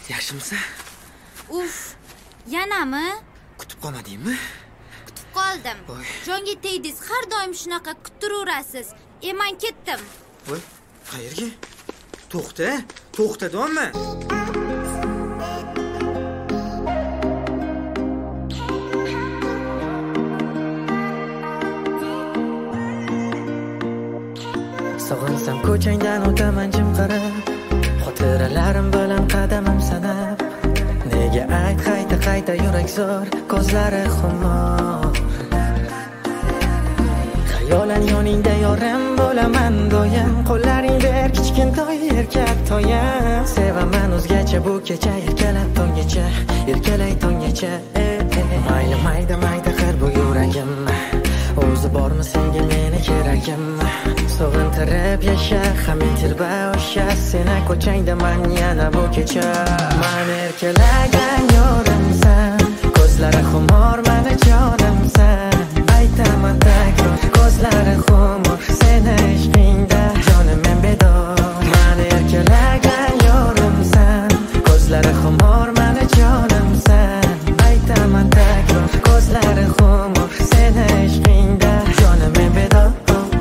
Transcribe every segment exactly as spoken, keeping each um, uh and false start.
Yaxshimisan? Uf, yanami? Kutib qolmadingmi? Kutib qoldim. Voy. Jonga tegdingiz, har doim shunaqa kutiraverasiz. E, men ketdim. Voy, qayerga? To'xta, to'xta domma. Sog'insam ko'changdan o'taman jim qarab, xotiralarim bilan qadamim sanab. Nega ayt qayta qayta yurak zo'r, ko'zlari xumor. Xayolan yoningda yorim bo'laman doim, qo'llaring ber kichkintoy erkak toyam. Sevaman o'zgacha bu kecha, erkalab tonggacha, erkalay tonggacha. Mayli mayda mayda qil bu yuragim, o'zi bormi senga meni keragim. Sog'intirib yasha, hamitirba o'sha, seni ko'changda man yana bu kecha. Man erkalagan yorimsan, ko'zlari xumor mani jonimsan. Aytaman takror, ko'zlari xumor, seni ishqingda jonim men bedor. Man erkalagan yorimsan, ko'zlari xumor mani jonimsan. Aytaman takror, ko'zlari xumor, seni ishqingda jonim men bedor.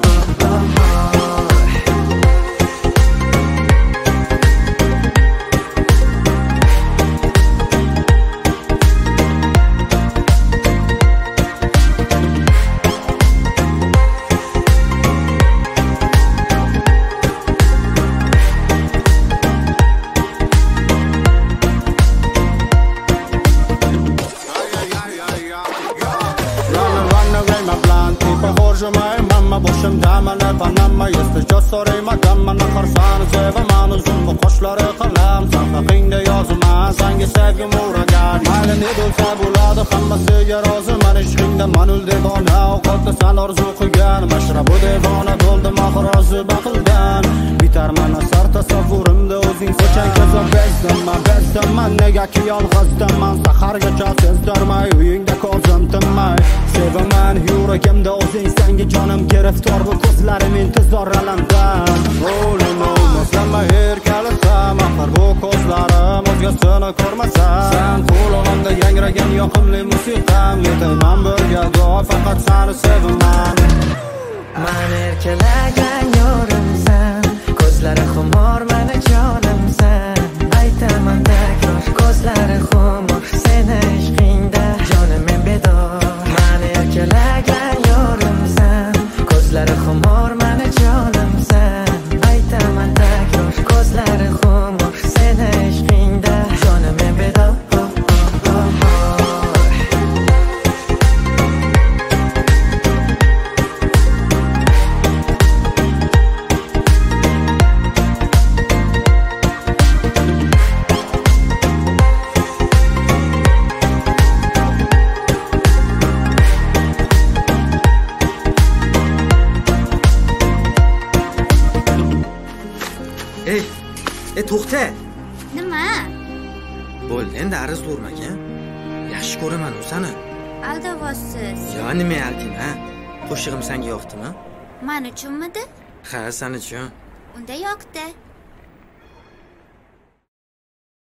Negaki yolg'izdaman, sahargacha sezdirmay uyingda ko'zim tinmay. Sevaman yuragimda o'zing, senga jonim giriftor, bu ko'zlarim intizor alamdan. O'lim olmasama erkalasam, axir bu ko'zlarim o'zgasini ko'rmasa. Sen qulog'imda yangragan yoqimli musiqam, yetayman birga do'y, faqat seni sevaman. Man erkalagan yorimsan, ko'zlari xumor mani jonimsan. Aytaman takror, ko'zlari xumor, seni ishqingda jonim men bedor. Man erkalagan yorimsan, ko'zlari xumor mani jonimsan. Aytaman takror, ko'zlari xumor, seni ishqingda jonim men bedor. Ey, ey to'xta. Nima? Bo'ldi, endi ariz urmagan. Yaxshi ko'raman u seni. Aldavosiz. Yo, nima alkin, ha? Qo'shig'im senga yoqdimi? Men uchunmidi? Ha, sen uchun. Unda yoqdi.